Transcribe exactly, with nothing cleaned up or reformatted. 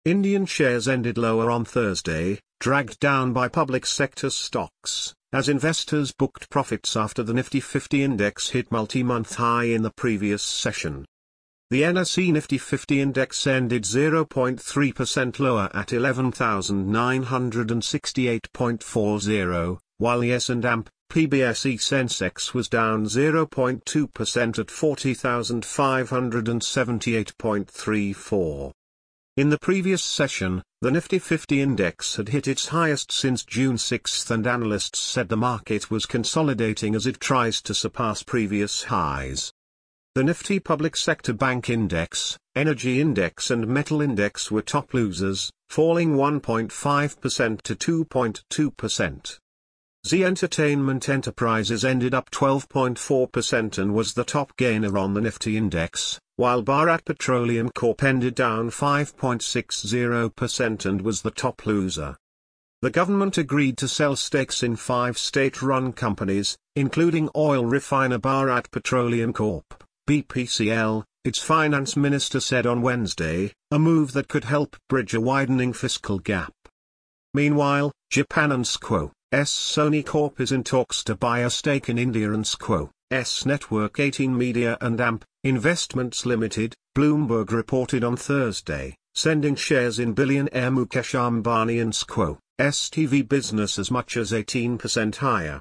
Indian shares ended lower on Thursday, dragged down by public sector stocks, as investors booked profits after the Nifty fifty index hit multi-month high in the previous session. The N S E Nifty fifty index ended zero point three percent lower at eleven thousand nine hundred sixty-eight point four zero, while the S and P B S E Sensex was down zero point two percent at forty thousand five hundred seventy-eight point three four. In the previous session, the Nifty fifty index had hit its highest since June sixth, and analysts said the market was consolidating as it tries to surpass previous highs. The Nifty Public Sector Bank Index, Energy Index and Metal Index were top losers, falling one point five percent to two point two percent. Zee Entertainment Enterprises ended up twelve point four percent and was the top gainer on the Nifty Index, while Bharat Petroleum Corp ended down five point six zero percent and was the top loser. The government agreed to sell stakes in five state-run companies, including oil refiner Bharat Petroleum Corp, B P C L, its finance minister said on Wednesday, a move that could help bridge a widening fiscal gap. Meanwhile, Japan and S Q O's Sony Corp is in talks to buy a stake in India and S Q O's Network eighteen Media and A M P Investments Limited, Bloomberg reported on Thursday, sending shares in billionaire Mukesh Ambani and S Q O's T V business as much as eighteen percent higher.